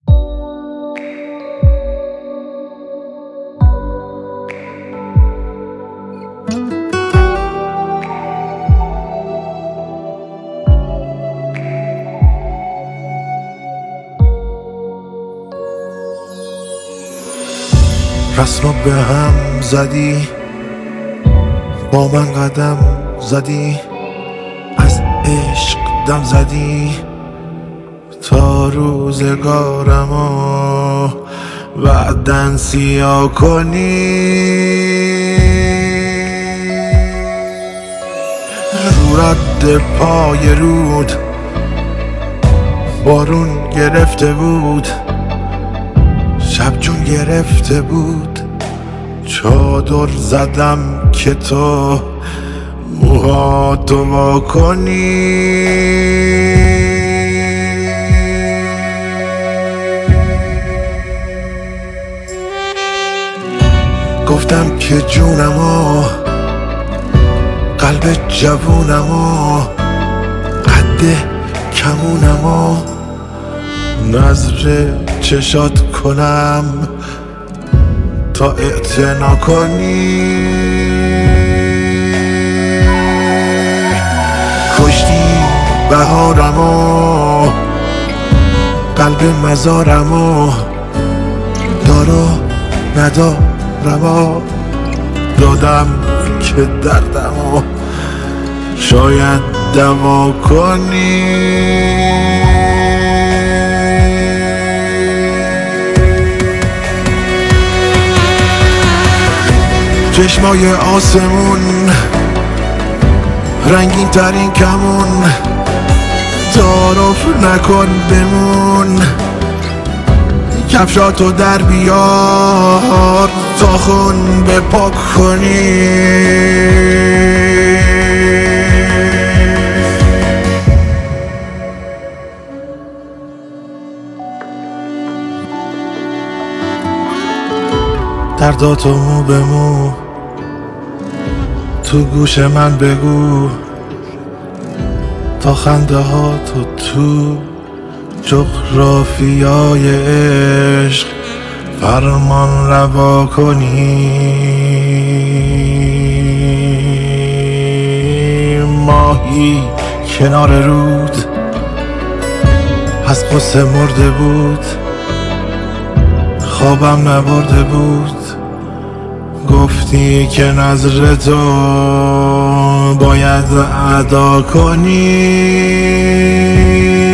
رسمو به هم زدی، با من قدم زدی، از عشق دم زدی، تا روزگارمو بعدن سیاه کنی. رو رد پای رود بارون گرفته بود، شب جون گرفته بود، چادر زدم که تو موهاتو وا کنی. گفتم که جونمو، قلب جوونمو، قد کمونمو نظر چشات کنم تا اعتنا کنی. کشتی بهارمو، قلب مزارمو، دارو ندارمو دادم که دردمو شاید دوا کنی. چشمای آسمون رنگین ترین کمون، تعارف نکن بمون، کفشاتو در بیار تا خون بپاک کنی. درداتو مو به مو تو گوش من بگو، تا خنده ها تو جغرافیای عشق فرمان روا کنی. ماهی کنار رود از غصه مرده بود، خوابم نبرده بود، گفتی که نظر تو باید ادا کنی.